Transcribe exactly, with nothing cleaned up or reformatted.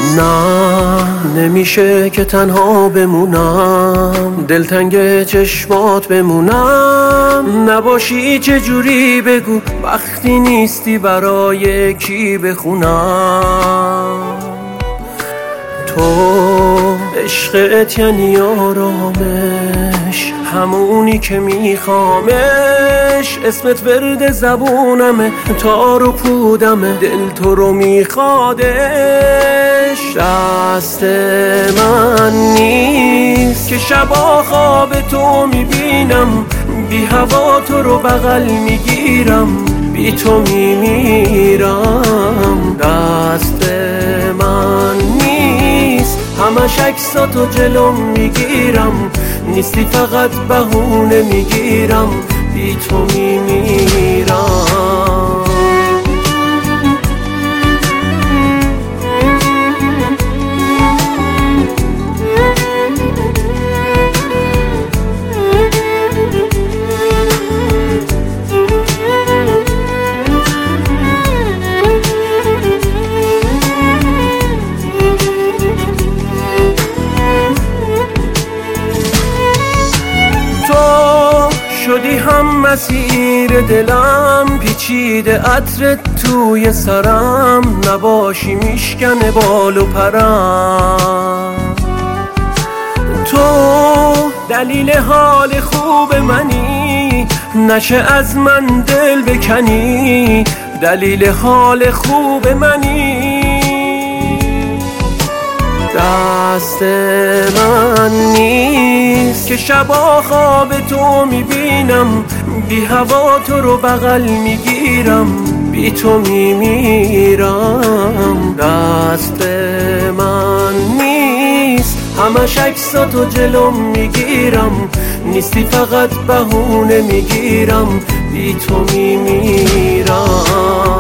نه نمیشه که تنها بمونم، دلتنگ چشمات بمونم. نباشی چجوری بگو وقتی نیستی برای کی بخونم. تو عشقت یعنی آرامش، همونی که میخوامش. اسمت ورد زبونمه، تار و پودمه، دل تو رو میخوادش. دست من نیست که شبا خواب تو میبینم، بی هوا تو رو بغل میگیرم، بی تو میمیرم. دست من نیست همش عکساتو جلوم میگیرم، نیستی فقط بهونه میگیرم، بی تو میمیرم. شدی هم مسیر دلم، پیچیده عطرت توی سرم، نباشی میشکنه بال و پرم. تو دلیل حال خوب منی، نشه از من دل بکنی، دلیل حال خوب منی. دست من نیست که شبا خواب تو میبینم، بی هوا تو رو بغل میگیرم، بی تو میمیرم. دست من نیست همش عکساتو جلوم میگیرم، نیستی فقط بهونه میگیرم، بی تو میمیرم.